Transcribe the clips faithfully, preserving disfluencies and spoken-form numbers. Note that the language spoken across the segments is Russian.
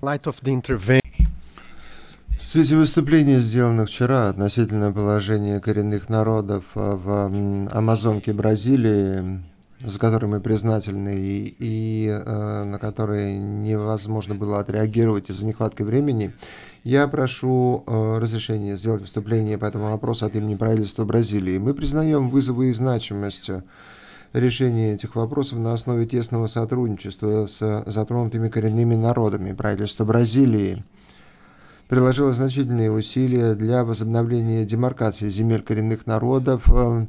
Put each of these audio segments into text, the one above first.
light of the intervention В свете выступлений, сделанных вчера относительно положения коренных народов а, в м, Амазонке Бразилии, за которые мы признательны и, и, э, на которые невозможно было отреагировать из-за нехватки времени, я прошу э, разрешения сделать выступление по этому вопросу от имени правительства Бразилии. Мы признаем вызовы и значимость решения этих вопросов на основе тесного сотрудничества с затронутыми коренными народами. Правительство Бразилии приложила значительные усилия для возобновления демаркации земель коренных народов э,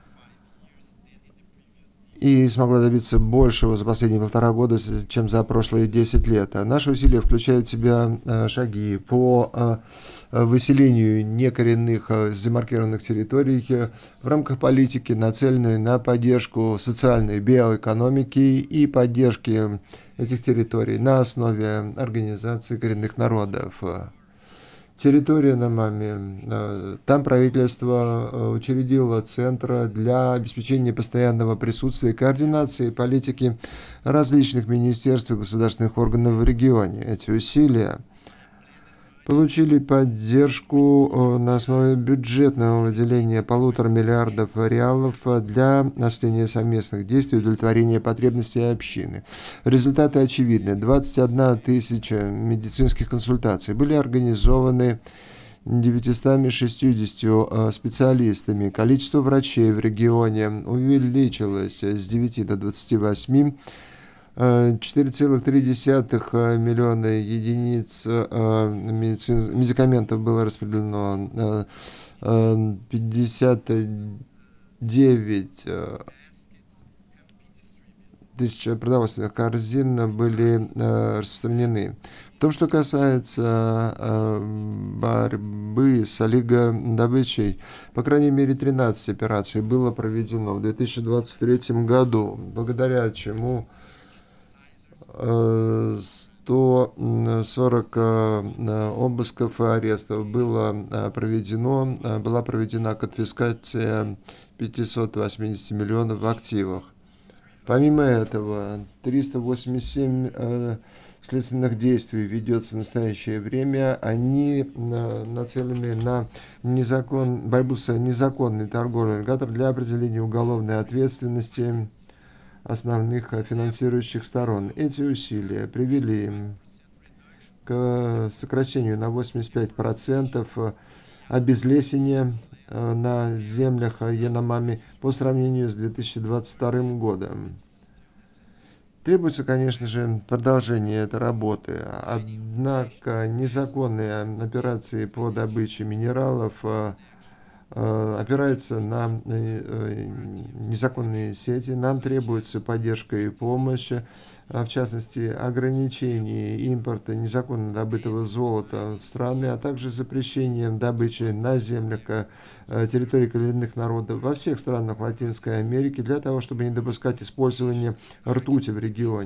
и смогла добиться большего за последние полтора года, чем за прошлые десять лет. Наши усилия включают в себя э, шаги по э, выселению некоренных э, демаркированных территорий э, в рамках политики, нацеленной на поддержку социальной биоэкономики и поддержки этих территорий на основе организации коренных народов. Территория на Маме. Там правительство учредило центр для обеспечения постоянного присутствия и координации политики различных министерств и государственных органов в регионе. Эти усилия получили поддержку на основе бюджетного выделения полутора миллиардов реалов для осуществления совместных действий и удовлетворения потребностей общины. Результаты очевидны. двадцать одна тысяча медицинских консультаций были организованы девятьюстами шестьюдесятью специалистами. Количество врачей в регионе увеличилось с девяти до двадцати восьми. четыре целых три десятых миллиона единиц медицин, медикаментов было распределено, пятьдесят девять тысяч продовольственных корзин были распространены. В том, что касается борьбы с олигодобычей, по крайней мере тринадцать операций было проведено в две тысячи двадцать третьем году, благодаря чему сто сорок обысков и арестов было проведено, была проведена конфискация пятисот восьмидесяти миллионов в активах. Помимо этого, триста восемьдесят семь следственных действий ведется в настоящее время. Они нацелены на незакон... борьбу с незаконной торговлей аллигаторов для определения уголовной ответственности основных финансирующих сторон. Эти усилия привели к сокращению на восемьдесят пять процентов обезлесения на землях Яномами по сравнению с две тысячи двадцать вторым годом. Требуется, конечно же, продолжение этой работы, однако незаконные операции по добыче минералов опираются на незаконные сети. Нам требуется поддержка и помощь, в частности, ограничение импорта незаконно добытого золота в страны, а также запрещение добычи на землях территорий коренных народов во всех странах Латинской Америки для того, чтобы не допускать использования ртути в регионе.